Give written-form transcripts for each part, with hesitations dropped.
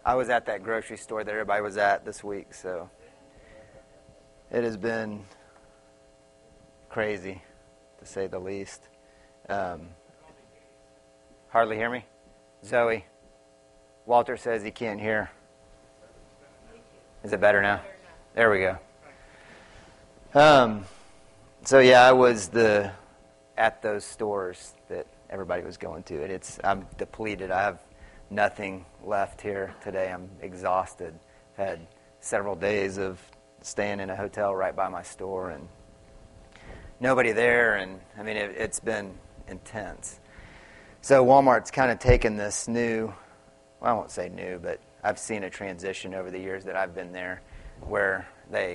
I was at that grocery store that everybody was at this week, so it has been crazy, to say the least. Hardly hear me? Zoe, Walter says he can't hear. Is it better now? There we go. So yeah, I was at those stores that everybody was going to. I'm depleted. I have nothing left here today. I'm exhausted. Had several days of staying in a hotel right by my store and nobody there, and I mean it's been intense. So Walmart's kind of taken this new, well, I won't say new, but I've seen a transition over the years that I've been there where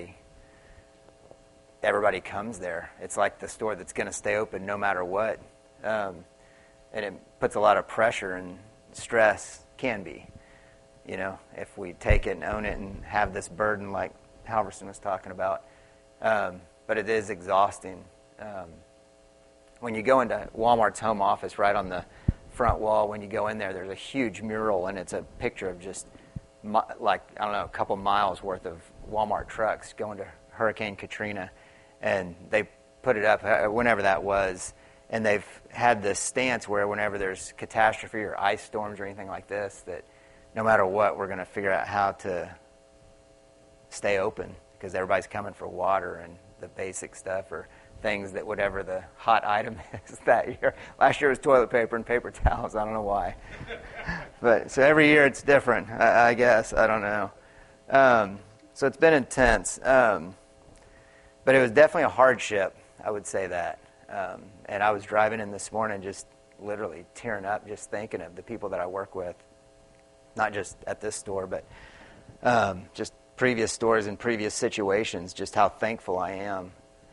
everybody comes there. It's like the store that's going to stay open no matter what. And it puts a lot of pressure and stress, can be, if we take it and own it and have this burden like Halverson was talking about. But it is exhausting. When you go into Walmart's home office, right on the front wall, when you go in there, there's a huge mural, and it's a picture of just a couple miles worth of Walmart trucks going to Hurricane Katrina, and they put it up whenever that was, and they've had this stance where whenever there's catastrophe or ice storms or anything like this, that no matter what, we're going to figure out how to stay open because everybody's coming for water and the basic stuff or things that whatever the hot item is that year. Last year was toilet paper and paper towels. I don't know why. But so every year it's different, I guess. I don't know. So it's been intense. But it was definitely a hardship, I would say that. And I was driving in this morning just literally tearing up just thinking of the people that I work with. Not just at this store, but just previous stores and previous situations, just how thankful I am.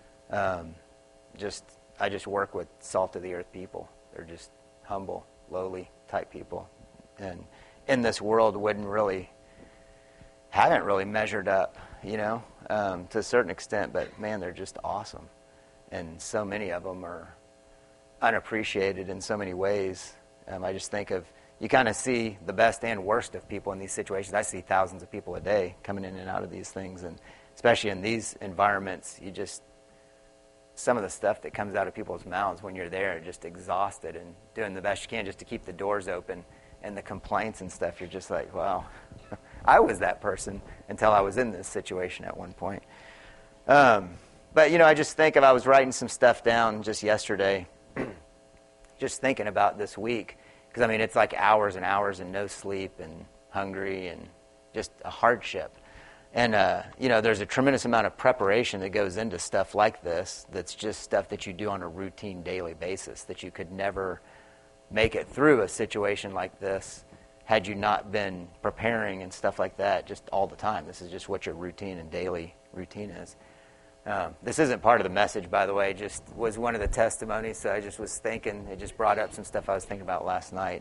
I just work with salt of the earth people. They're just humble, lowly type people, and in this world haven't really measured up, to a certain extent. But man, they're just awesome, and so many of them are unappreciated in so many ways. I just think of, you kind of see the best and worst of people in these situations. I see thousands of people a day coming in and out of these things, and especially in these environments, some of the stuff that comes out of people's mouths when you're there, just exhausted and doing the best you can just to keep the doors open, and the complaints and stuff, you're just like, wow, I was that person until I was in this situation at one point. But, I just think I was writing some stuff down just yesterday, just thinking about this week, because, it's like hours and hours and no sleep and hungry and just a hardship. And, there's a tremendous amount of preparation that goes into stuff like this that's just stuff that you do on a routine daily basis, that you could never make it through a situation like this had you not been preparing and stuff like that just all the time. This is just what your routine and daily routine is. This isn't part of the message, by the way, just was one of the testimonies, so I just was thinking, it just brought up some stuff I was thinking about last night.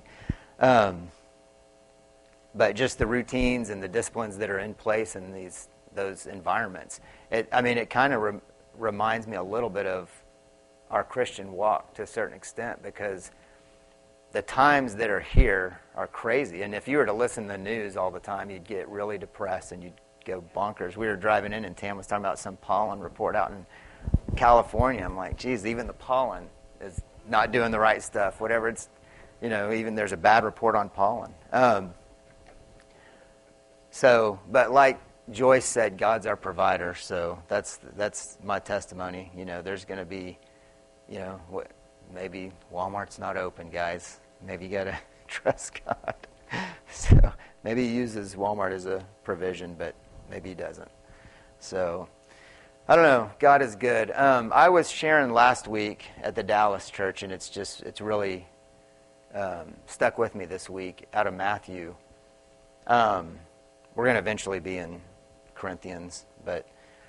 But just the routines and the disciplines that are in place in those environments. It kind of reminds me a little bit of our Christian walk to a certain extent, because the times that are here are crazy. And if you were to listen to the news all the time, you'd get really depressed and you'd go bonkers. We were driving in and Tam was talking about some pollen report out in California. I'm like, geez, even the pollen is not doing the right stuff. Whatever it's, even there's a bad report on pollen. But like Joyce said, God's our provider, so that's my testimony. There's going to be, maybe Walmart's not open, guys. Maybe you got to trust God. So maybe he uses Walmart as a provision, but maybe he doesn't. So I don't know. God is good. I was sharing last week at the Dallas church, and it's really stuck with me this week out of Matthew. We're going to eventually be in Corinthians, but,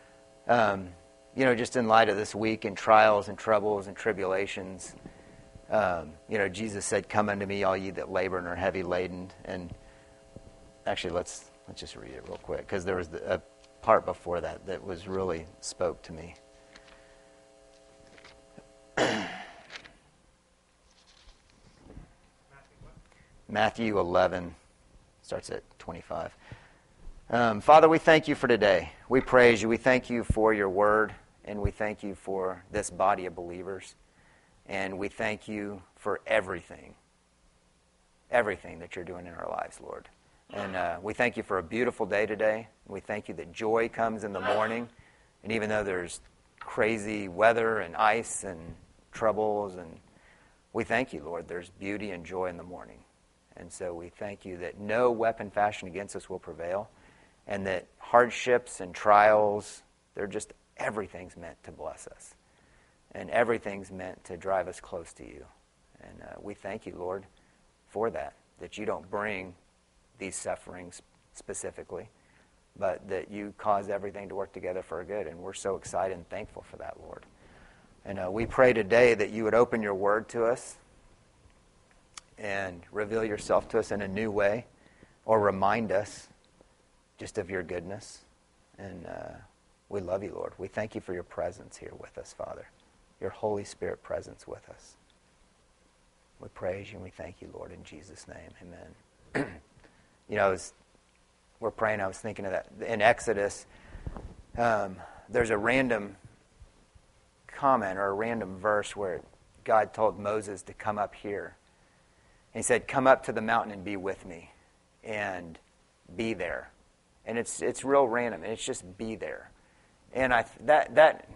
just in light of this week and trials and troubles and tribulations, Jesus said, "Come unto me, all ye that labor and are heavy laden." And actually, let's just read it real quick, because there was a part before that was really spoke to me. Matthew 11. Starts at 25. Father, we thank you for today. We praise you. We thank you for your word, and we thank you for this body of believers. And we thank you for everything that you're doing in our lives, Lord. And we thank you for a beautiful day today. We thank you that joy comes in the morning. And even though there's crazy weather and ice and troubles, and we thank you, Lord, there's beauty and joy in the morning. And so we thank you that no weapon fashioned against us will prevail, and that hardships and trials, everything's meant to bless us. And everything's meant to drive us close to you. And we thank you, Lord, for that you don't bring these sufferings specifically, but that you cause everything to work together for a good. And we're so excited and thankful for that, Lord. And we pray today that you would open your word to us and reveal yourself to us in a new way, or remind us just of your goodness. And we love you, Lord. We thank you for your presence here with us, Father. Your Holy Spirit presence with us. We praise you and we thank you, Lord, in Jesus' name. Amen. We're praying, I was thinking of that. In Exodus, there's a random comment or a random verse where God told Moses to come up here. And he said, come up to the mountain and be with me. And be there. And it's real random. And it's just be there. And that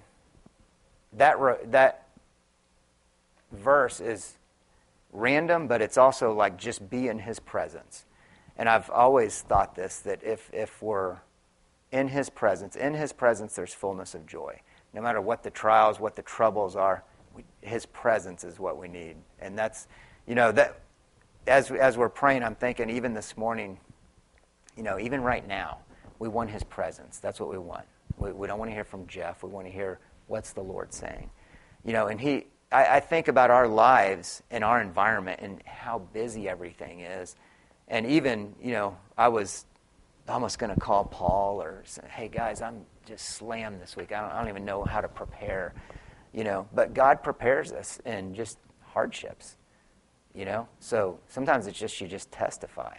verse is random, but it's also like just be in his presence. And I've always thought this, that if we're in his presence there's fullness of joy. No matter what the trials, what the troubles are, his presence is what we need. And that's, that as we're praying, I'm thinking even this morning, even right now, we want his presence. That's what we want. We don't want to hear from Jeff. We want to hear what's the Lord saying. And I think about our lives and our environment and how busy everything is. And even, I was almost going to call Paul or say, hey, guys, I'm just slammed this week. I don't even know how to prepare, But God prepares us in just hardships, So sometimes it's just you just testify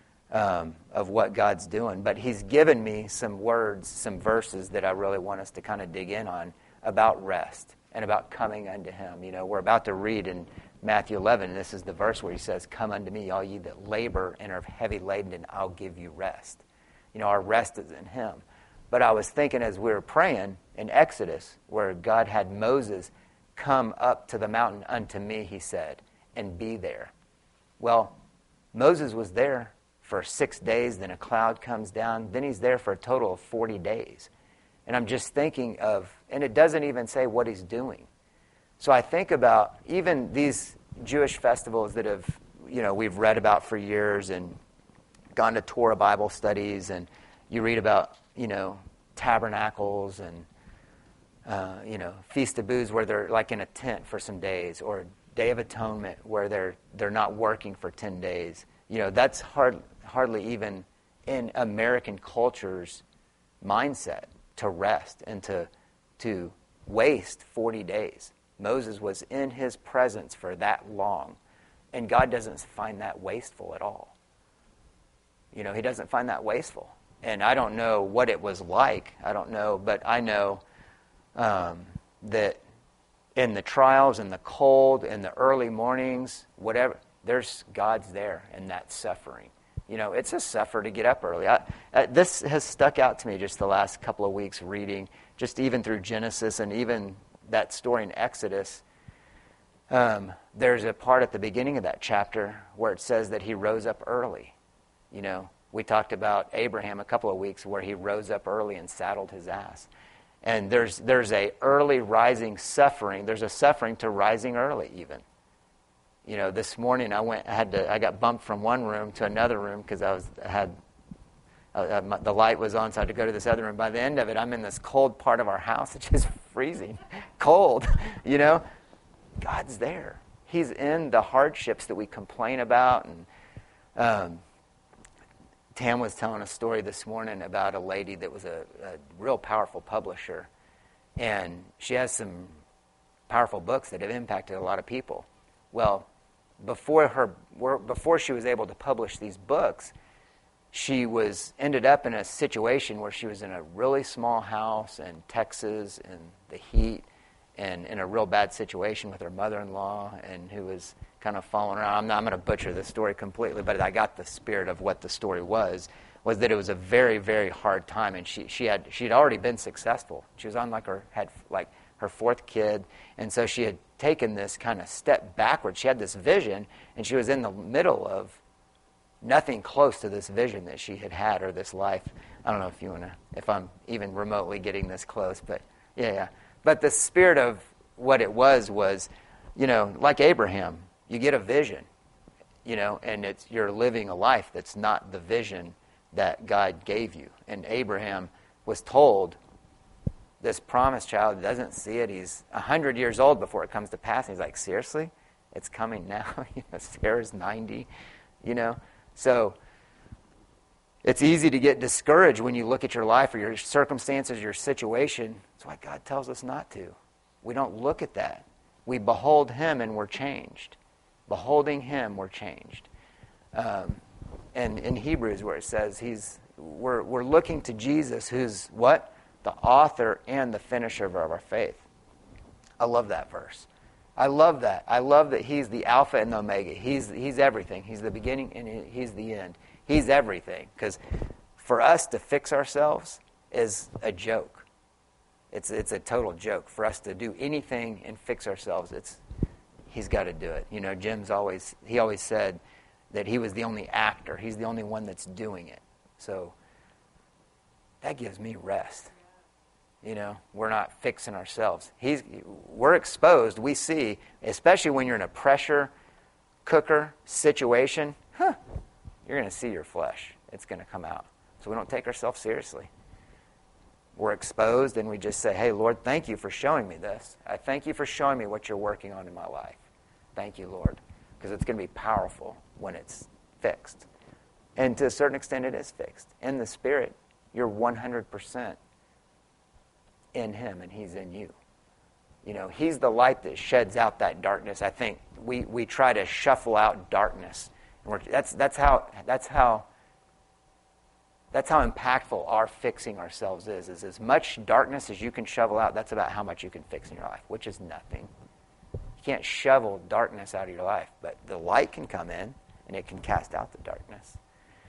of what God's doing. But he's given me some words, some verses that I really want us to kind of dig in on about rest and about coming unto him. We're about to read in Matthew 11, and this is the verse where he says, come unto me, all ye that labor and are heavy laden, and I'll give you rest. Our rest is in him. But I was thinking as we were praying in Exodus, where God had Moses come up to the mountain unto me, he said, and be there. Well, Moses was there for 6 days, then a cloud comes down, then he's there for a total of 40 days. And I'm just thinking of, and it doesn't even say what he's doing. So I think about even these Jewish festivals that we've read about for years and gone to Torah Bible studies, and you read about, tabernacles and, Feast of Booths where they're like in a tent for some days, or Day of Atonement where they're not working for 10 days. That's hardly even in American culture's mindset to rest and to waste 40 days. Moses was in his presence for that long, and God doesn't find that wasteful at all. He doesn't find that wasteful. And I don't know what it was like. I don't know, but I know that in the trials and the cold and the early mornings, whatever, God's there in that suffering. It's a suffer to get up early. This has stuck out to me just the last couple of weeks reading, just even through Genesis and even that story in Exodus. There's a part at the beginning of that chapter where it says that he rose up early. We talked about Abraham a couple of weeks where he rose up early and saddled his ass. And there's a early rising suffering. There's a suffering to rising early even. This morning I got bumped from one room to another room because the light was on, so I had to go to this other room. By the end of it, I'm in this cold part of our house. It's just freezing cold, God's there. He's in the hardships that we complain about. And Tam was telling a story this morning about a lady that was a real powerful publisher. And she has some powerful books that have impacted a lot of people. Well, before she was able to publish these books, she ended up in a situation where she was in a really small house in Texas in the heat and in a real bad situation with her mother-in-law, and who was kind of following around. I'm going to butcher the story completely, but I got the spirit of what the story was that it was a very, very hard time, and she'd already been successful. She was on had her fourth kid, and so she had taken this kind of step backwards. She had this vision, and she was in the middle of nothing close to this vision that she had or this life. I don't know if I'm even remotely getting this close, but yeah. But the spirit of what it was, like Abraham, you get a vision, and you're living a life that's not the vision that God gave you. And Abraham was told, this promised child doesn't see it. He's 100 years old before it comes to pass. And he's like, seriously? It's coming now? Sarah's 90, So it's easy to get discouraged when you look at your life or your circumstances, your situation. That's why God tells us not to. We don't look at that. We behold him and we're changed. Beholding him, we're changed. And in Hebrews, where it says we're looking to Jesus, who's what? The author and the finisher of our faith. I love that verse. I love that. I love that he's the Alpha and the Omega. He's everything. He's the beginning and he's the end. He's everything. Because for us to fix ourselves is a joke. It's a total joke. For us to do anything and fix ourselves, he's got to do it. Jim's always said that he was the only actor. He's the only one that's doing it. So that gives me rest. We're not fixing ourselves. We're exposed. We see, especially when you're in a pressure cooker situation, you're going to see your flesh. It's going to come out. So we don't take ourselves seriously. We're exposed and we just say, hey, Lord, thank you for showing me this. I thank you for showing me what you're working on in my life. Thank you, Lord. Because it's going to be powerful when it's fixed. And to a certain extent, it is fixed. In the Spirit, you're 100% in him and he's in you. He's the light that sheds out that darkness. I think we try to shuffle out darkness. And that's how impactful our fixing ourselves is as much darkness as you can shovel out, that's about how much you can fix in your life, which is nothing. You can't shovel darkness out of your life, but the light can come in and it can cast out the darkness.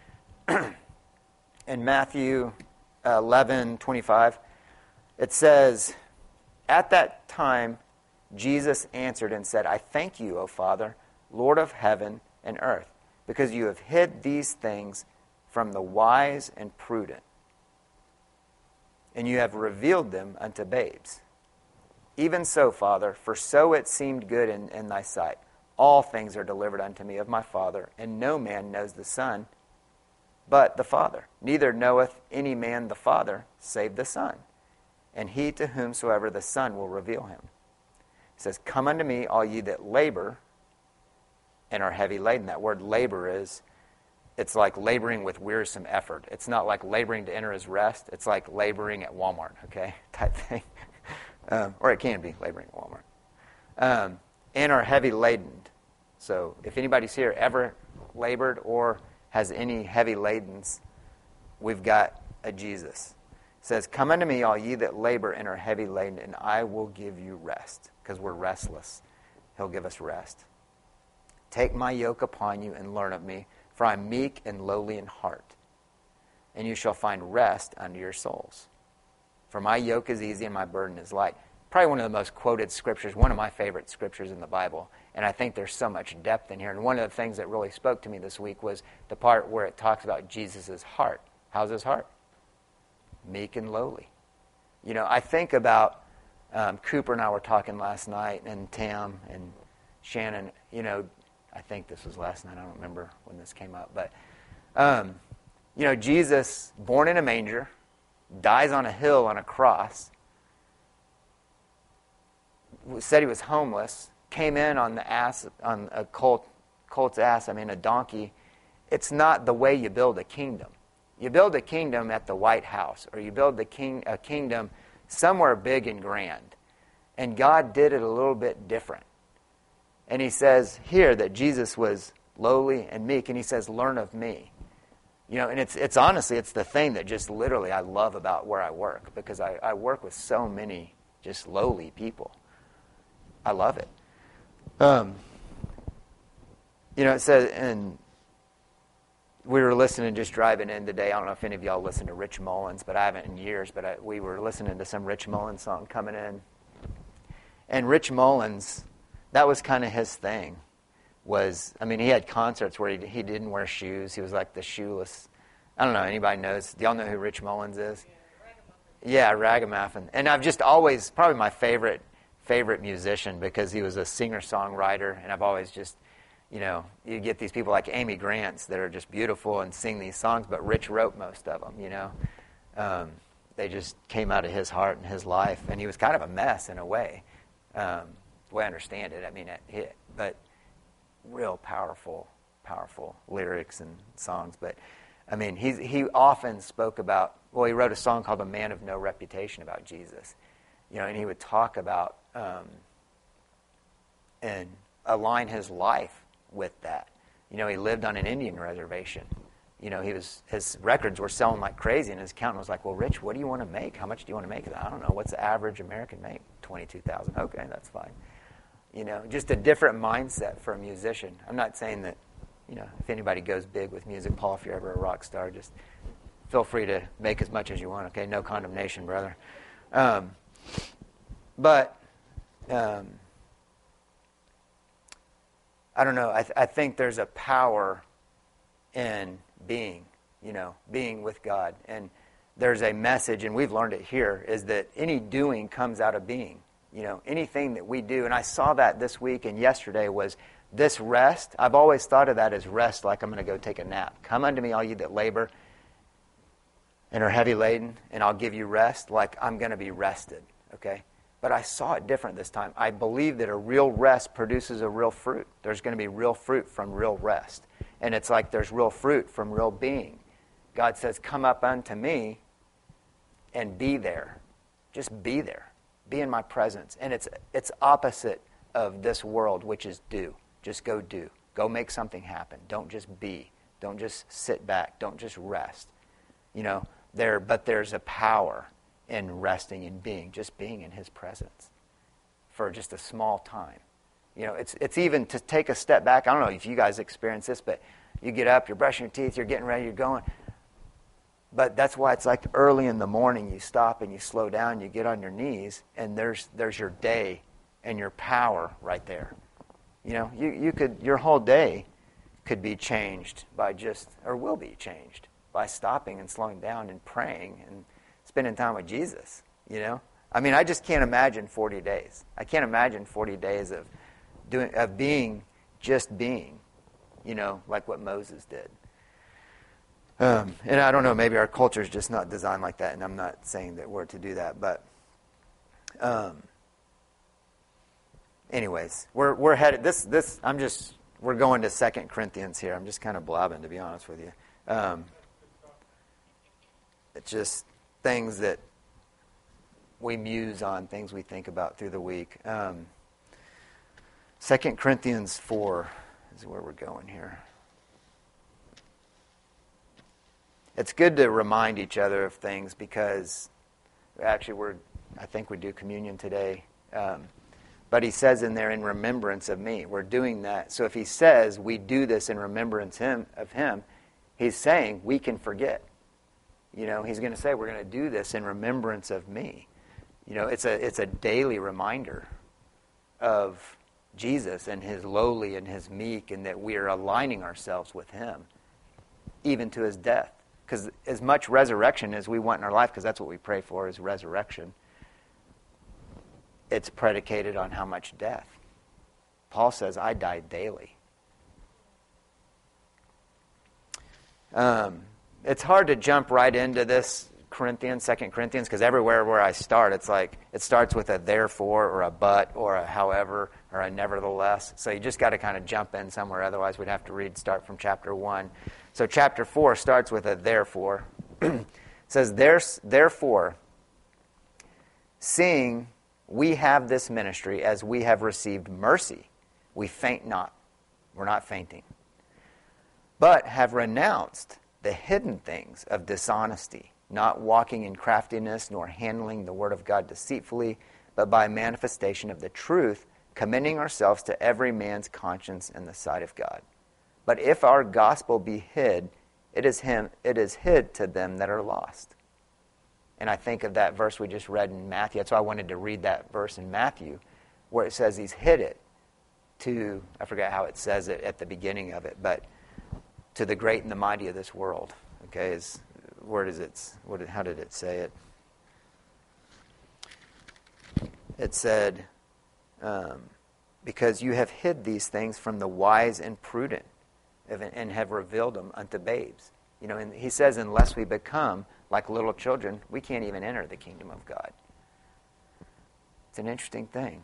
In Matthew 11:25, it says, at that time Jesus answered and said, I thank you, O Father, Lord of heaven and earth, because you have hid these things from the wise and prudent, and you have revealed them unto babes. Even so, Father, for so it seemed good in thy sight. All things are delivered unto me of my Father, and no man knows the Son but the Father. Neither knoweth any man the Father, save the Son, and he to whomsoever the Son will reveal him. It says, come unto me, all ye that labor and are heavy laden. That word labor it's like laboring with wearisome effort. It's not like laboring to enter his rest. It's like laboring at Walmart, okay, type thing. Or it can be laboring at Walmart. And are heavy laden. So if anybody's here ever labored or has any heavy ladens, we've got a Jesus. It says, come unto me, all ye that labor and are heavy laden, and I will give you rest. Because we're restless. He'll give us rest. Take my yoke upon you and learn of me, for I am meek and lowly in heart, and you shall find rest unto your souls. For my yoke is easy and my burden is light. Probably one of the most quoted scriptures, one of my favorite scriptures in the Bible. And I think there's so much depth in here. And one of the things that really spoke to me this week was the part where it talks about Jesus' heart. How's his heart? Meek and lowly. I think about Cooper and I were talking last night, and Tam and Shannon, I think this was last night. I don't remember when this came up. But, Jesus, born in a manger, dies on a hill on a cross, said he was homeless, came in on a colt's ass, a donkey. It's not the way you build a kingdom. You build a kingdom at the White House, or you build a kingdom somewhere big and grand. And God did it a little bit different. And he says here that Jesus was lowly and meek, and he says, learn of me. And it's honestly, it's the thing that just literally I love about where I work, because I work with so many just lowly people. I love it. It says, and we were listening, just driving in today. I don't know if any of y'all listen to Rich Mullins, but I haven't in years. But we were listening to some Rich Mullins song coming in. And Rich Mullins, that was kind of his thing. He had concerts where he didn't wear shoes. He was like the shoeless. I don't know, anybody knows? Do y'all know who Rich Mullins is? Yeah, Ragamuffin. And I've just always, probably my favorite musician, because he was a singer-songwriter, and I've always just, you get these people like Amy Grants that are just beautiful and sing these songs, but Rich wrote most of them, They just came out of his heart and his life, and he was kind of a mess in a way, the way I understand it. But real powerful lyrics and songs. But, he often spoke about, he wrote a song called A Man of No Reputation about Jesus, and he would talk about and align his life with that. He lived on an Indian reservation. His records were selling like crazy, and his accountant was like, well, Rich, what do you want to make? How much do you want to make? I don't know. What's the average American make? $22,000. Okay, that's fine. Just a different mindset for a musician. I'm not saying that, if anybody goes big with music, Paul, if you're ever a rock star, just feel free to make as much as you want, okay? No condemnation, brother. I don't know. I think there's a power in being with God. And there's a message, and we've learned it here, is that any doing comes out of being. Anything that we do. And I saw that this week and yesterday was this rest. I've always thought of that as rest, like I'm going to go take a nap. Come unto me, all you that labor and are heavy laden, and I'll give you rest, like I'm going to be rested. Okay? But I saw it different this time. I believe that a real rest produces a real fruit. There's going to be real fruit from real rest. And it's like there's real fruit from real being. God says, come up unto me and be there. Just be there. Be in my presence. And it's opposite of this world, which is do. Just go do. Go make something happen. Don't just be. Don't just sit back. Don't just rest. But there's a power in resting and being, just being in his presence for just a small time. It's even to take a step back. I don't know if you guys experience this, but you get up, you're brushing your teeth, you're getting ready, you're going. But that's why it's like early in the morning, you stop and you slow down, you get on your knees, and there's your day and your power right there. Your whole day could be changed by will be changed by stopping and slowing down and praying and spending time with Jesus, I just can't imagine 40 days. I can't imagine 40 days of being, like what Moses did. And I don't know, maybe our culture is just not designed like that, and I'm not saying that we're to do that, but anyways, we're headed, we're going to 2 Corinthians here. I'm just kind of blabbing, to be honest with you. It's just things that we muse on, things we think about through the week. 2 Corinthians 4 is where we're going here. It's good to remind each other of things, because actually I think we do communion today. But he says in there, in remembrance of me. We're doing that. So if he says we do this in remembrance of him, he's saying we can forget. He's going to say we're going to do this in remembrance of me. It's a daily reminder of Jesus and his lowly and his meek, and that we are aligning ourselves with him, even to his death. Because as much resurrection as we want in our life, because that's what we pray for, is resurrection, it's predicated on how much death. Paul says, I die daily. It's hard to jump right into this 2 Corinthians, because everywhere where I start, it's like it starts with a therefore or a but or a however or a nevertheless. So you just got to kind of jump in somewhere. Otherwise, we'd have to start from chapter 1. So chapter 4 starts with a therefore. It says, therefore, seeing we have this ministry, as we have received mercy, we faint not. We're not fainting. But have renounced the hidden things of dishonesty, not walking in craftiness, nor handling the word of God deceitfully, but by manifestation of the truth, commending ourselves to every man's conscience in the sight of God. But if our gospel be hid, it is hid to them that are lost. And I think of that verse we just read in Matthew. That's why I wanted to read that verse in Matthew, where it says he's hid it to, I forget how it says it at the beginning of it, but to the great and the mighty of this world. Okay, how did it say it? It said, because you have hid these things from the wise and prudent, and have revealed them unto babes. And he says, unless we become like little children, we can't even enter the kingdom of God. It's an interesting thing.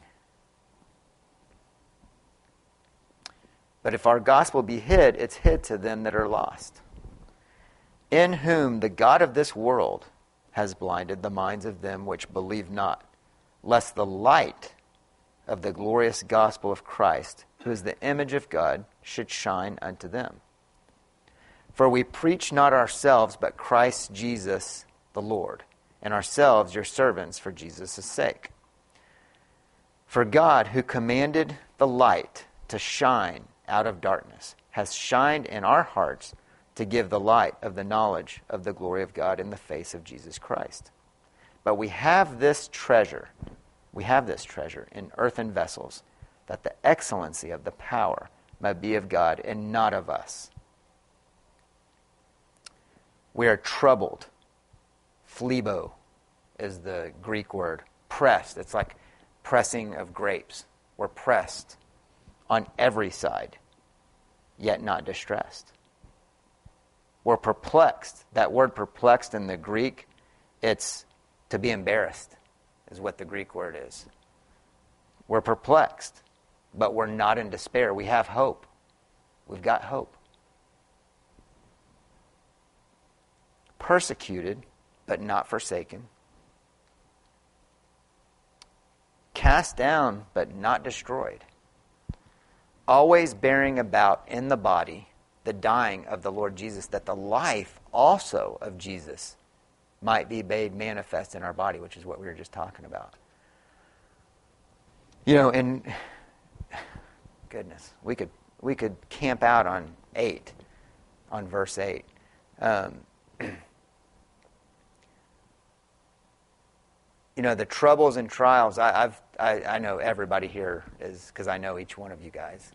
But if our gospel be hid, it's hid to them that are lost, in whom the God of this world has blinded the minds of them which believe not, lest the light of the glorious gospel of Christ, who is the image of God, should shine unto them. For we preach not ourselves, but Christ Jesus the Lord, and ourselves your servants for Jesus' sake. For God, who commanded the light to shine out of darkness, has shined in our hearts to give the light of the knowledge of the glory of God in the face of Jesus Christ. But we have this treasure in earthen vessels, that the excellency of the power may be of God and not of us. We are troubled. Phlebo is the Greek word. Pressed. It's like pressing of grapes. We're pressed on every side, yet not distressed. We're perplexed. That word perplexed in the Greek, it's to be embarrassed, is what the Greek word is. We're perplexed, but we're not in despair. We have hope. We've got hope. Persecuted, but not forsaken. Cast down, but not destroyed. Always bearing about in the body the dying of the Lord Jesus, that the life also of Jesus might be made manifest in our body, which is what we were just talking about. And goodness, we could camp out on verse 8. The troubles and trials, I know everybody here is, because I know each one of you guys.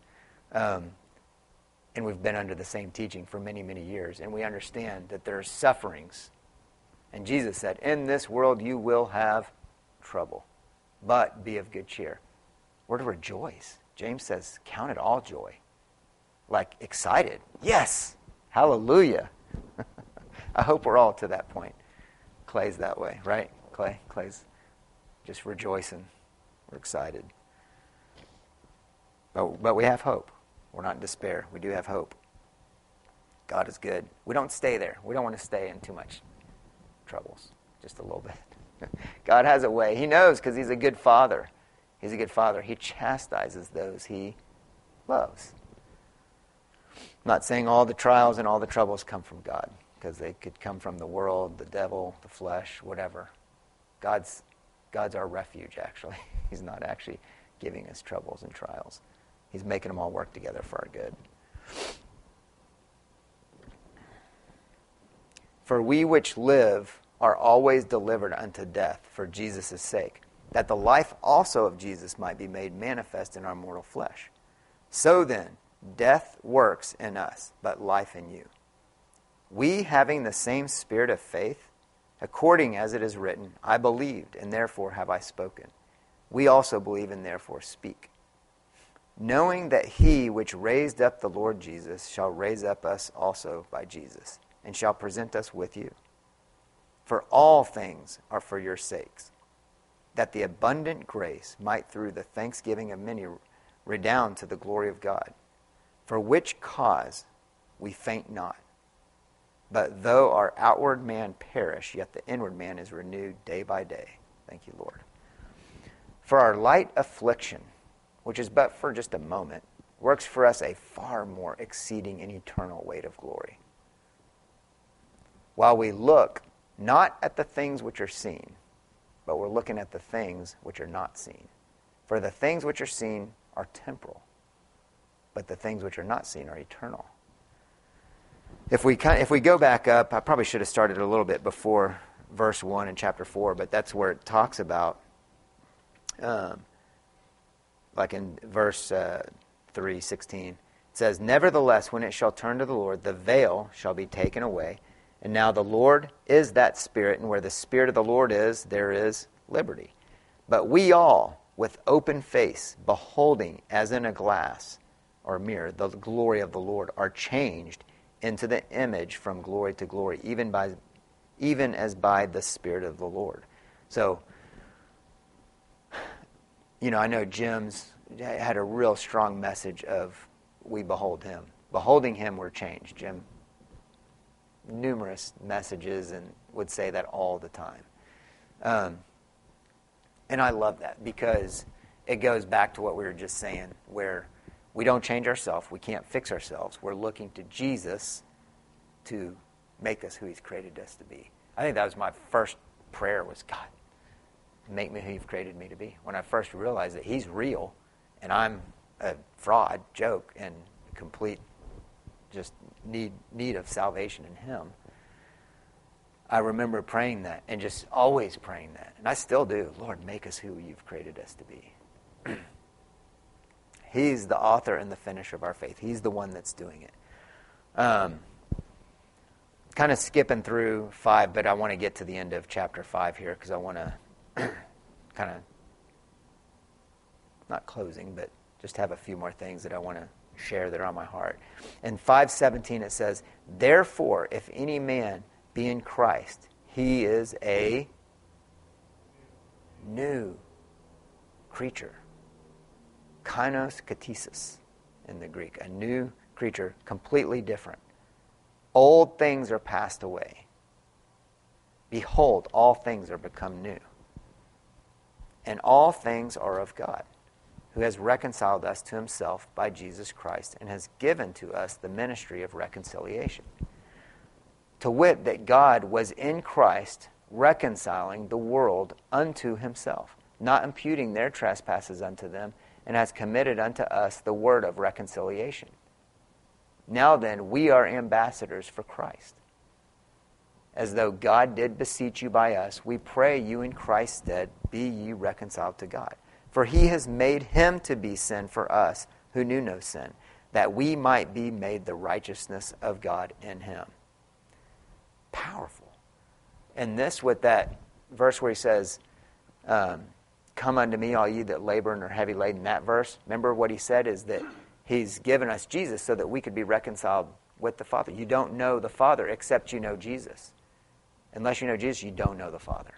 And we've been under the same teaching for many, many years. And we understand that there are sufferings. And Jesus said, in this world you will have trouble, but be of good cheer. We're to rejoice. James says, count it all joy. Like excited. Yes! Hallelujah! I hope we're all to that point. Clay's that way, right? Clay's just rejoicing. We're excited. But we have hope. We're not in despair. We do have hope. God is good. We don't stay there. We don't want to stay in too much troubles. Just a little bit. God has a way. He knows, because he's a good father. He's a good father. He chastises those he loves. I'm not saying all the trials and all the troubles come from God, because they could come from the world, the devil, the flesh, whatever. God's our refuge, actually. He's not actually giving us troubles and trials. He's making them all work together for our good. For we which live are always delivered unto death for Jesus' sake, that the life also of Jesus might be made manifest in our mortal flesh. So then, death works in us, but life in you. We, having the same spirit of faith, according as it is written, I believed, and therefore have I spoken. We also believe, and therefore speak. Knowing that he which raised up the Lord Jesus shall raise up us also by Jesus, and shall present us with you. For all things are for your sakes, that the abundant grace might through the thanksgiving of many redound to the glory of God. For which cause we faint not. But though our outward man perish, yet the inward man is renewed day by day. Thank you, Lord. For our light affliction, which is but for just a moment, works for us a far more exceeding and eternal weight of glory. while we look not at the things which are seen, but we're looking at the things which are not seen. For the things which are seen are temporal, but the things which are not seen are eternal. If we go back up, I probably should have started a little bit before verse 1 in chapter 4, but that's where it talks about, like in verse 3:16, it says, "Nevertheless, when it shall turn to the Lord, the veil shall be taken away. And now the Lord is that Spirit, and where the Spirit of the Lord is, there is liberty. But we all, with open face, beholding as in a glass or mirror the glory of the Lord, are changed into the image from glory to glory, even as by the Spirit of the Lord." So, I know Jim's had a real strong message of we behold him. Beholding him, we're changed. Jim, numerous messages and would say that all the time. And I love that because it goes back to what we were just saying, where we don't change ourselves. We can't fix ourselves. We're looking to Jesus to make us who he's created us to be. I think that was my first prayer was, God, make me who you've created me to be. When I first realized that he's real and I'm a fraud, joke, and complete just need of salvation in him, I remember praying that and just always praying that. And I still do. Lord, make us who you've created us to be. He's the author and the finisher of our faith. He's the one that's doing it. Kind of skipping through 5, but I want to get to the end of chapter 5 here because I want to kind of, not closing, but just have a few more things that I want to share that are on my heart. In 5:17 it says, "Therefore, if any man be in Christ, he is a new creature." Kainos katesis in the Greek. A new creature, completely different. Old things are passed away. Behold, all things are become new. And all things are of God, who has reconciled us to himself by Jesus Christ and has given to us the ministry of reconciliation. To wit, that God was in Christ reconciling the world unto himself, not imputing their trespasses unto them, and has committed unto us the word of reconciliation. Now then, we are ambassadors for Christ. As though God did beseech you by us, we pray you in Christ's stead, be ye reconciled to God. For he has made him to be sin for us, who knew no sin, that we might be made the righteousness of God in him. Powerful. And this with that verse where he says, "Come unto me, all ye that labor and are heavy laden," that verse, remember what he said is that he's given us Jesus so that we could be reconciled with the Father. You don't know the Father except you know Jesus. Unless you know Jesus, you don't know the Father.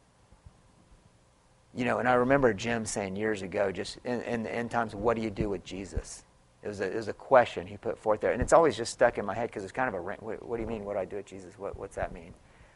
And I remember Jim saying years ago, just in the end times, what do you do with Jesus? It was a question he put forth there. And it's always just stuck in my head because it's kind of what do you mean, what do I do with Jesus? What's that mean?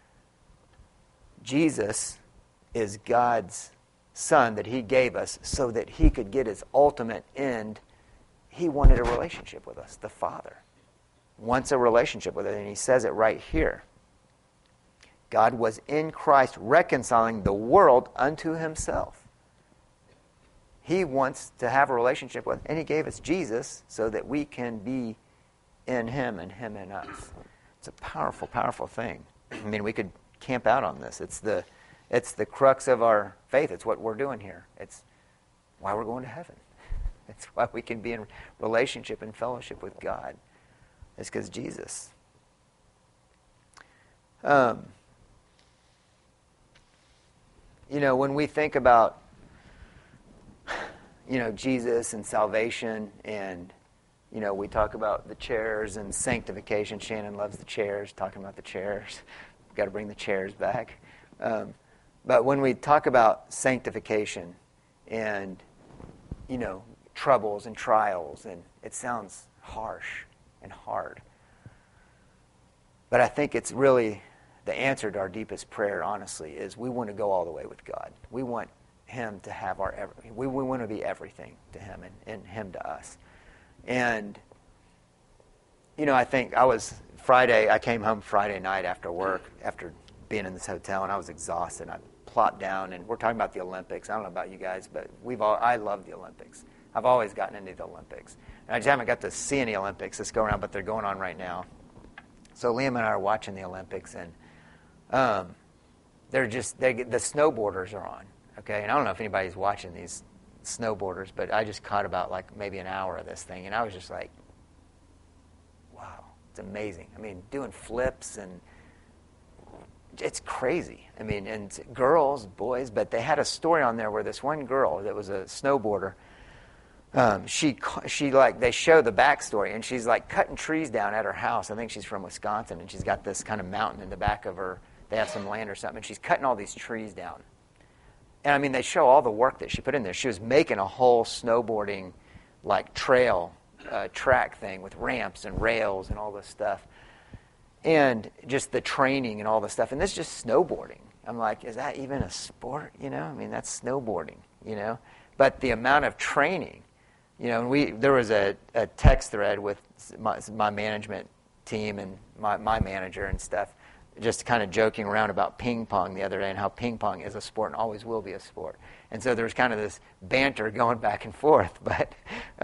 Jesus is God's Son that he gave us so that he could get his ultimate end. He wanted a relationship with us. The Father wants a relationship with us, and he says it right here. God was in Christ reconciling the world unto himself. He wants to have a relationship with, and he gave us Jesus so that we can be in him and him in us. It's a powerful, powerful thing. I mean, we could camp out on this. It's the crux of our faith. It's what we're doing here. It's why we're going to heaven. It's why we can be in relationship and fellowship with God. It's because Jesus. When we think about, Jesus and salvation, and, we talk about the chairs and sanctification. Shannon loves the chairs, talking about the chairs. We've got to bring the chairs back. But when we talk about sanctification and, troubles and trials, and it sounds harsh and hard. But I think it's really the answer to our deepest prayer, honestly, is we want to go all the way with God. We want him to have we want to be everything to him and him to us. And, I think I was Friday, I came home Friday night after work, after being in this hotel, and I was exhausted. I plopped down, and we're talking about the Olympics. I don't know about you guys, but I love the Olympics. I've always gotten into the Olympics. And I just haven't got to see any Olympics this go around, but they're going on right now. So Liam and I are watching the Olympics, and the snowboarders are on, okay? And I don't know if anybody's watching these snowboarders, but I just caught about like maybe an hour of this thing, and I was just like, wow, it's amazing. I mean, doing flips, and it's crazy. I mean, and girls, boys, but they had a story on there where this one girl that was a snowboarder, she like, they show the backstory, and she's like cutting trees down at her house. I think she's from Wisconsin, and she's got this kind of mountain in the back of her. They have some land or something, and she's cutting all these trees down. And I mean, they show all the work that she put in there. She was making a whole snowboarding like trail, track thing with ramps and rails and all this stuff. And just the training and all the stuff. And this is just snowboarding. I'm like, is that even a sport? You know, I mean, that's snowboarding, you know. But the amount of training, you know, there was a text thread with my management team and my manager and stuff, just kind of joking around about ping pong the other day and how ping pong is a sport and always will be a sport. And so there was kind of this banter going back and forth. But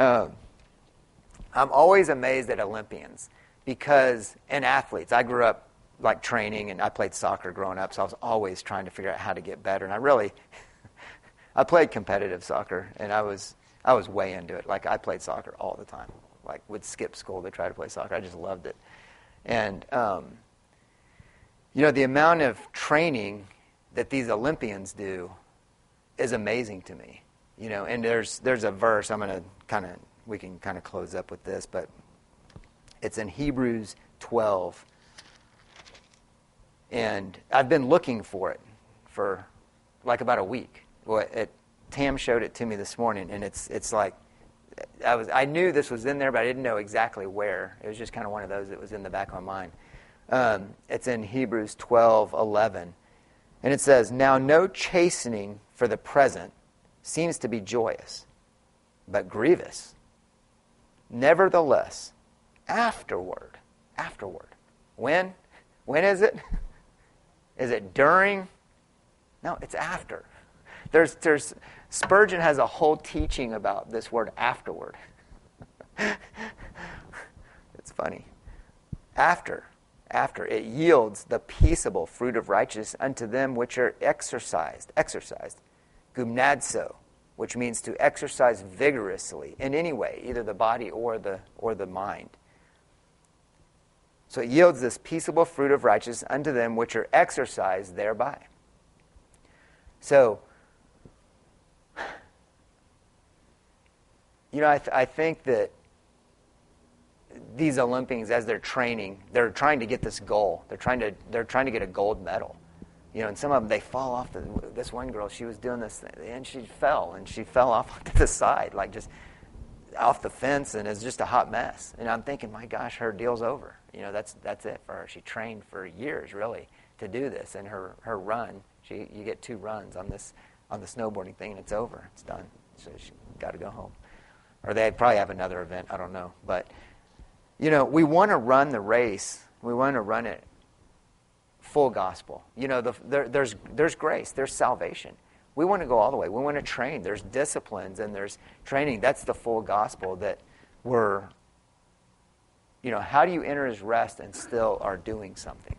I'm always amazed at Olympians and athletes. I grew up like training, and I played soccer growing up, so I was always trying to figure out how to get better. And I played competitive soccer, and I was way into it. Like, I played soccer all the time. Like, would skip school to try to play soccer. I just loved it. And you know, the amount of training that these Olympians do is amazing to me. You know, and there's a verse we can kind of close up with this, but it's in Hebrews 12. And I've been looking for it for like about a week. Well, Tam showed it to me this morning, and it's like I knew this was in there, but I didn't know exactly where. It was just kind of one of those that was in the back of my mind. It's in Hebrews 12:11, and it says, "Now no chastening for the present seems to be joyous, but grievous. Nevertheless, afterward. When is it? Is it during? No, it's after. There's Spurgeon has a whole teaching about this word afterward. It's funny. After it yields the peaceable fruit of righteousness unto them which are exercised, gymnazo, which means to exercise vigorously in any way, either the body or the mind. So it yields this peaceable fruit of righteousness unto them which are exercised thereby. So, you know, I think that these Olympians, as they're training, they're trying to get this goal. They're trying to get a gold medal. You know, and some of them, they fall off. This one girl, she was doing this thing, and she fell off to the side, like just off the fence, and it's just a hot mess. And I'm thinking, my gosh, her deal's over. You know, that's it for her. She trained for years, really, to do this. And her run, you get 2 runs on the snowboarding thing, and it's over. It's done. So she got to go home. Or they probably have another event. I don't know. But, you know, we want to run the race. We want to run it full gospel. You know, there's grace. There's salvation. We want to go all the way. We want to train. There's disciplines and there's training. That's the full gospel that we're, you know, how do you enter his rest and still are doing something?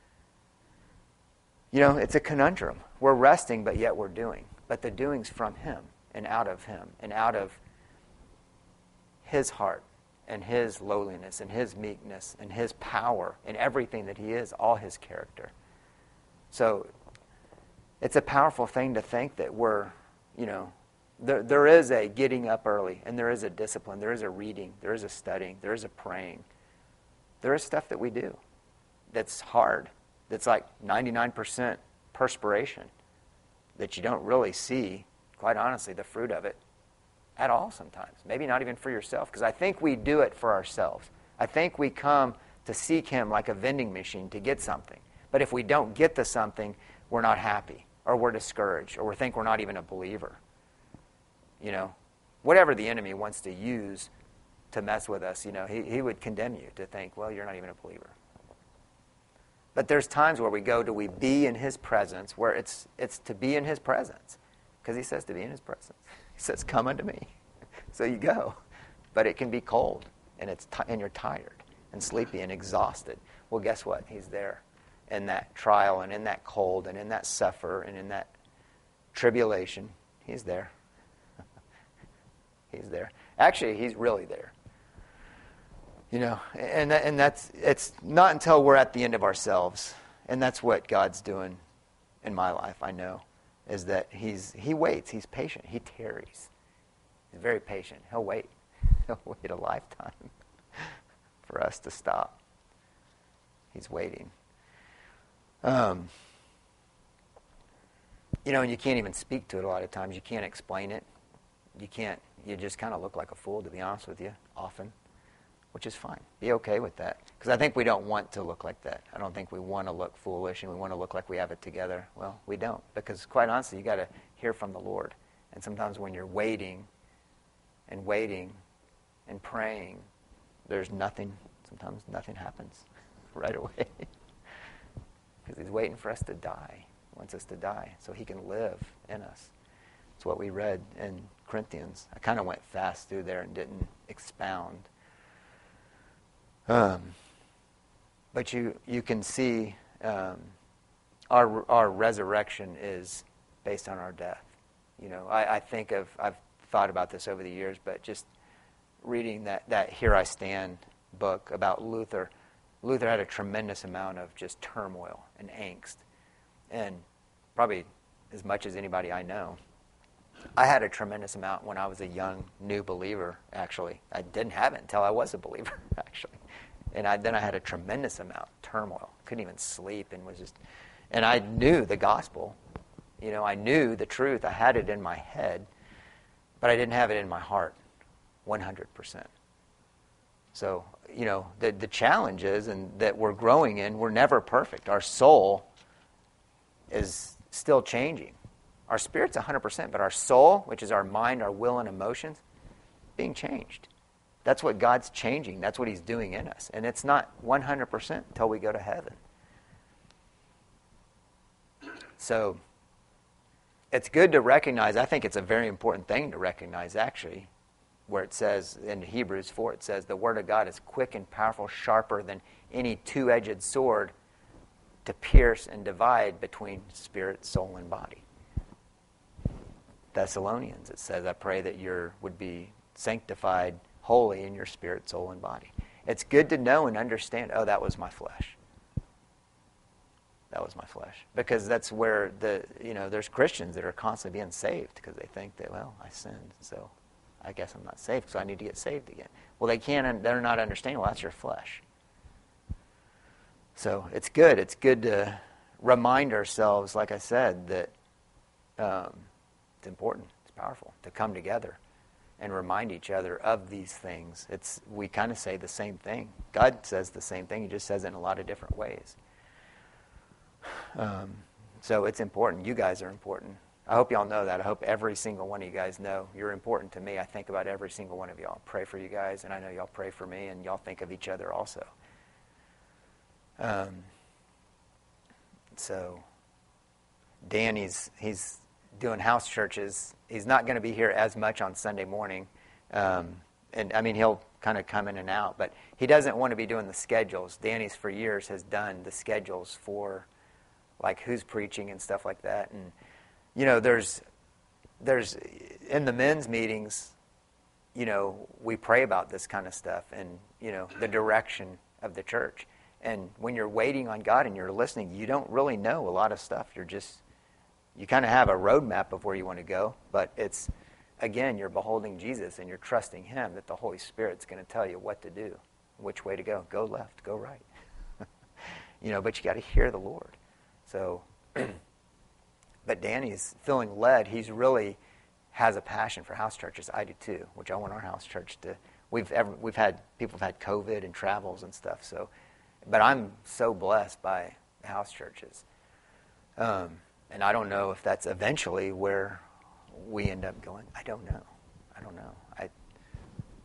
You know, it's a conundrum. We're resting, but yet we're doing. But the doing's from him and out of him and out of his heart and his lowliness and his meekness and his power and everything that he is, all his character. So it's a powerful thing to think that we're, you know, there is a getting up early, and there is a discipline, there is a reading, there is a studying, there is a praying. There is stuff that we do that's hard, that's like 99% perspiration, that you don't really see, quite honestly, the fruit of it at all sometimes. Maybe not even for yourself, because I think we do it for ourselves. I think we come to seek him like a vending machine to get something. But if we don't get the something, we're not happy, or we're discouraged, or we think we're not even a believer. You know, whatever the enemy wants to use to mess with us, you know, he would condemn you to think, well, you're not even a believer. But there's times where we go, do we be in his presence, where it's to be in his presence. Because he says to be in his presence. He says, come unto me. So you go. But it can be cold, and and you're tired and sleepy and exhausted. Well, guess what? He's there in that trial and in that cold and in that suffer and in that tribulation. He's there. He's there. Actually, he's really there. You know, and it's not until we're at the end of ourselves, and that's what God's doing in my life, I know, is that he waits, he's patient, he tarries. He's very patient. He'll wait. He'll wait a lifetime for us to stop. He's waiting. You know, and you can't even speak to it a lot of times. You can't explain it. You just kind of look like a fool, to be honest with you, often, which is fine. Be okay with that. Because I think we don't want to look like that. I don't think we want to look foolish and we want to look like we have it together. Well, we don't. Because quite honestly, you got to hear from the Lord. And sometimes when you're waiting and praying, there's nothing. Sometimes nothing happens right away. Because he's waiting for us to die. He wants us to die so he can live in us. It's what we read in Corinthians. I kind of went fast through there and didn't expound. But you can see our resurrection is based on our death. You know, I've thought about this over the years, but just reading that Here I Stand book about Luther. Luther had a tremendous amount of just turmoil and angst. And probably as much as anybody I know. I had a tremendous amount when I was a young, new believer, actually. I didn't have it until I was a believer, actually. And then I had a tremendous amount of turmoil. Couldn't even sleep and I knew the gospel. You know, I knew the truth. I had it in my head, but I didn't have it in my heart 100%. So, you know, the challenge is, and that we're growing in, we're never perfect. Our soul is still changing. Our spirit's 100%, but our soul, which is our mind, our will, and emotions, being changed. That's what God's changing. That's what he's doing in us. And it's not 100% until we go to heaven. So it's good to recognize, I think it's a very important thing to recognize, actually, where it says in Hebrews 4, it says, the word of God is quick and powerful, sharper than any two-edged sword, to pierce and divide between spirit, soul, and body. Thessalonians, it says, I pray that you would be sanctified holy in your spirit, soul, and body. It's good to know and understand, oh, that was my flesh. That was my flesh. Because that's where there's Christians that are constantly being saved because they think that, well, I sinned, so I guess I'm not saved, so I need to get saved again. Well, they're not understanding, well, that's your flesh. So it's good. It's good to remind ourselves, like I said, that it's important, it's powerful to come together and remind each other of these things. We kind of say the same thing. God says the same thing. He just says it in a lot of different ways. So it's important. You guys are important. I hope y'all know that. I hope every single one of you guys know you're important to me. I think about every single one of y'all. Pray for you guys, and I know y'all pray for me, and y'all think of each other also. So Dan, he's doing house churches. He's not going to be here as much on Sunday morning. And I mean, he'll kind of come in and out, but he doesn't want to be doing the schedules. Danny's for years has done the schedules for like who's preaching and stuff like that. And you know, there's in the men's meetings, you know, we pray about this kind of stuff and, you know, the direction of the church. And when you're waiting on God and you're listening, you don't really know a lot of stuff. You kind of have a roadmap of where you want to go, but it's, again, you're beholding Jesus and you're trusting him that the Holy Spirit's going to tell you what to do, which way to go. Go left, go right. You know, but you got to hear the Lord. So, but Danny's feeling led. He's really has a passion for house churches. I do too, which I want our house church to. We've had people have had COVID and travels and stuff. So, but I'm so blessed by the house churches. And I don't know if that's eventually where we end up going. I don't know.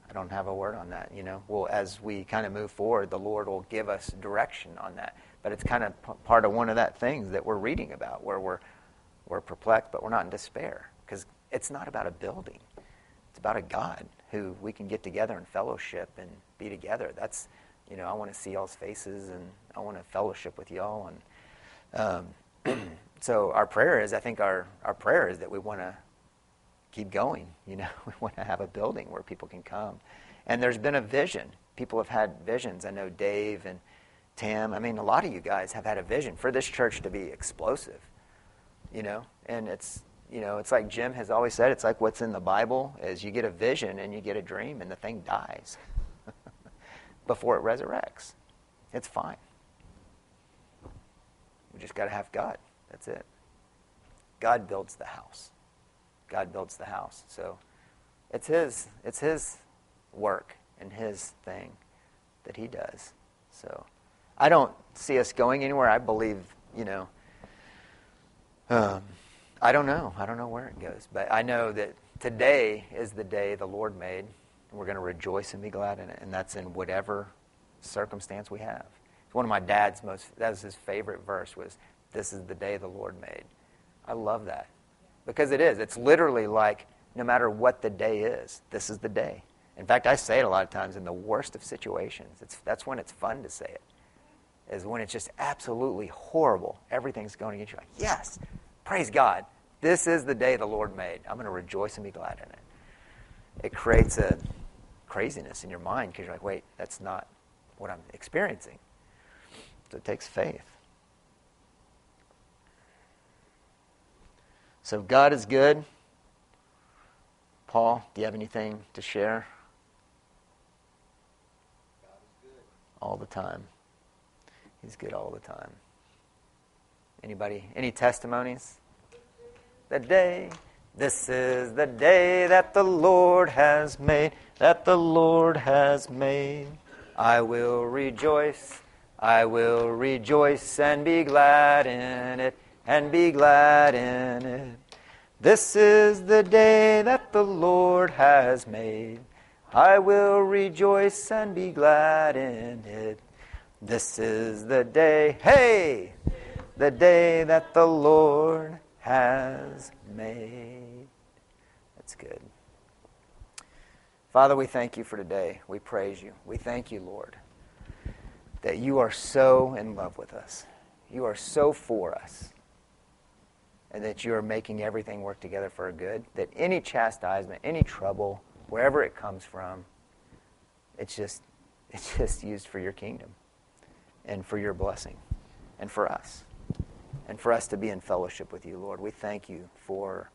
I don't have a word on that, Well, as we kind of move forward, the Lord will give us direction on that. But it's kind of part of one of that things that we're reading about, where we're perplexed, but we're not in despair. Because it's not about a building. It's about a God who we can get together in fellowship and be together. That's, I want to see y'all's faces, and I want to fellowship with y'all. And so our prayer is, I think our prayer is that we want to keep going. We want to have a building where people can come. And there's been a vision. People have had visions. I know Dave and Tim, a lot of you guys have had a vision for this church to be explosive, and it's, it's like Jim has always said, it's like what's in the Bible is you get a vision and you get a dream and the thing dies before it resurrects. It's fine. We just got to have God. That's it. God builds the house. God builds the house. So it's his work and his thing that he does. So I don't see us going anywhere. I believe, I don't know. I don't know where it goes. But I know that today is the day the Lord made. And we're going to rejoice and be glad in it. And that's in whatever circumstance we have. It's one of my dad's that was his favorite verse was, "This is the day the Lord made." I love that. Because it is. It's literally like, no matter what the day is, this is the day. In fact, I say it a lot of times in the worst of situations. That's when it's fun to say it. Is when it's just absolutely horrible. Everything's going against you. Like, yes, praise God. This is the day the Lord made. I'm going to rejoice and be glad in it. It creates a craziness in your mind because you're like, wait, that's not what I'm experiencing. So it takes faith. So God is good. Paul, do you have anything to share? God is good. All the time. He's good all the time. Anybody? Any testimonies? This is the day that the Lord has made, that the Lord has made. I will rejoice and be glad in it, and be glad in it. This is the day that the Lord has made. I will rejoice and be glad in it. This is the day, hey, the day that the Lord has made. That's good. Father, we thank you for today. We praise you. We thank you, Lord, that you are so in love with us. You are so for us. And that you are making everything work together for our good. That any chastisement, any trouble, wherever it comes from, it's just used for your kingdom. And for your blessing. And for us. And for us to be in fellowship with you, Lord. We thank you for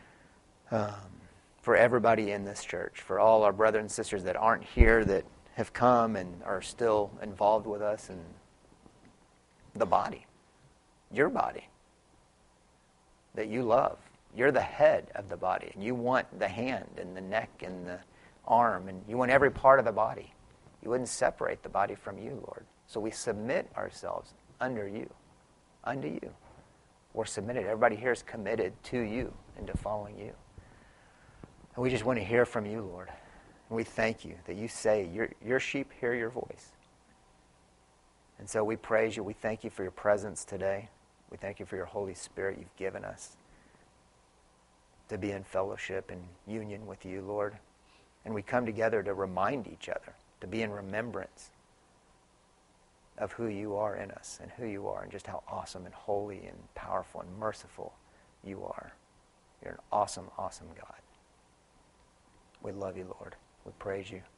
everybody in this church. For all our brothers and sisters that aren't here, that have come and are still involved with us in the body. Your body. That you love. You're the head of the body. And you want the hand and the neck and the arm. And you want every part of the body. You wouldn't separate the body from you, Lord. So we submit ourselves under you. Unto you. We're submitted. Everybody here is committed to you and to following you. And we just want to hear from you, Lord. And we thank you that you say your sheep hear your voice. And so we praise you. We thank you for your presence today. We thank you for your Holy Spirit you've given us to be in fellowship and union with you, Lord. And we come together to remind each other, to be in remembrance of who you are in us and who you are and just how awesome and holy and powerful and merciful you are. You're an awesome, awesome God. We love you, Lord. We praise you.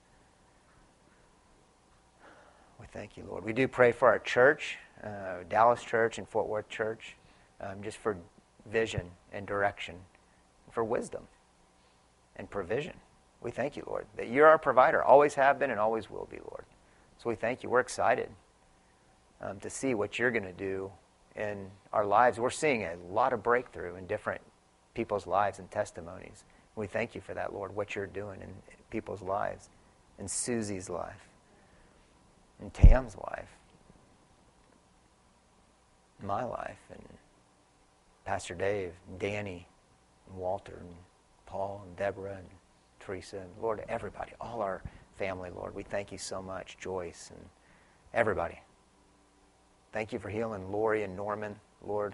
We thank you, Lord. We do pray for our church, Dallas Church and Fort Worth Church, just for vision and direction, for wisdom and provision. We thank you, Lord, that you're our provider, always have been and always will be, Lord. So we thank you. We're excited to see what you're going to do in our lives. We're seeing a lot of breakthrough in different people's lives and testimonies. We thank you for that, Lord, what you're doing in people's lives, in Susie's life, in Tam's life, in my life, and Pastor Dave, Danny, and Walter, and Paul, and Deborah, and Teresa, and Lord, everybody, all our family, Lord. We thank you so much, Joyce and everybody. Thank you for healing Lori and Norman, Lord.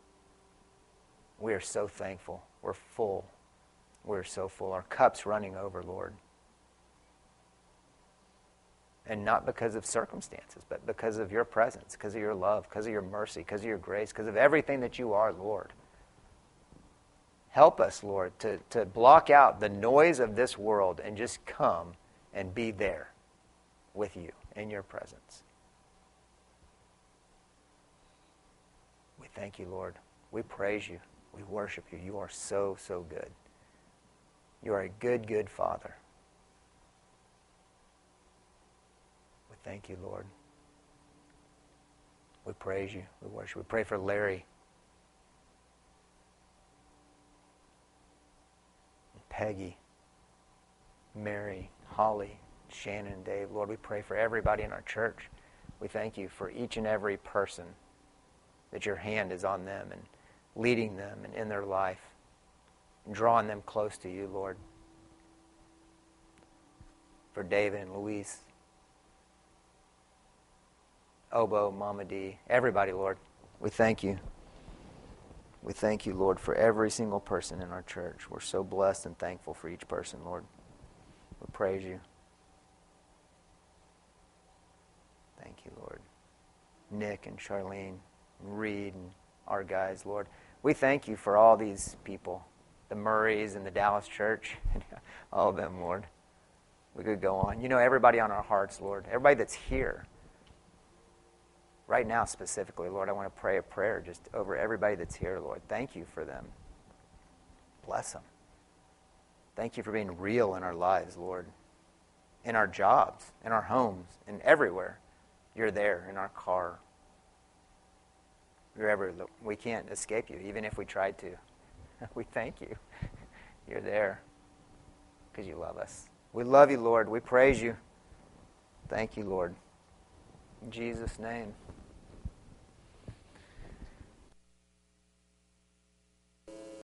We are so thankful. We're full. We're so full. Our cup's running over, Lord. And not because of circumstances, but because of your presence, because of your love, because of your mercy, because of your grace, because of everything that you are, Lord. Help us, Lord, to block out the noise of this world and just come and be there with you in your presence. We thank you, Lord. We praise you. We worship you. You are so, so good. You are a good, good Father. We thank you, Lord. We praise you. We worship. We pray for Larry, Peggy, Mary, Holly, Shannon, and Dave. Lord, we pray for everybody in our church. We thank you for each and every person, that your hand is on them and leading them and in their life, and drawing them close to you, Lord. For David and Luis, Obo, Mama D, everybody, Lord, we thank you. We thank you, Lord, for every single person in our church. We're so blessed and thankful for each person, Lord. We praise you. Thank you, Lord. Nick and Charlene, and Reed, and our guys, Lord. We thank you for all these people, the Murrays and the Dallas church, all of them, Lord. We could go on. You know everybody on our hearts, Lord. Everybody that's here. Right now, specifically, Lord, I want to pray a prayer just over everybody that's here, Lord. Thank you for them. Bless them. Thank you for being real in our lives, Lord. In our jobs, in our homes, and everywhere. You're there, in our car. We can't escape you, even if we tried to. We thank you. You're there because you love us. We love you, Lord. We praise you. Thank you, Lord. In Jesus' name.